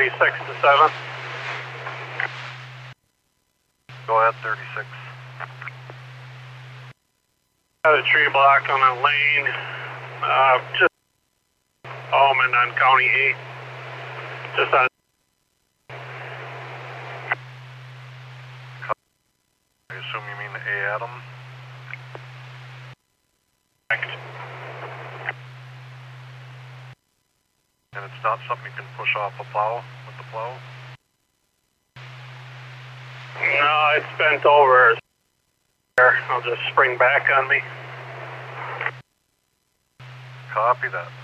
36 to 7. Go ahead, 36. Got a tree block on a lane, just Allman on County 8. Just on. I assume you mean A. Adam? Correct. And it's not something you can push off a plow with the plow? No, it's bent over. I'll just spring back on me. Copy that.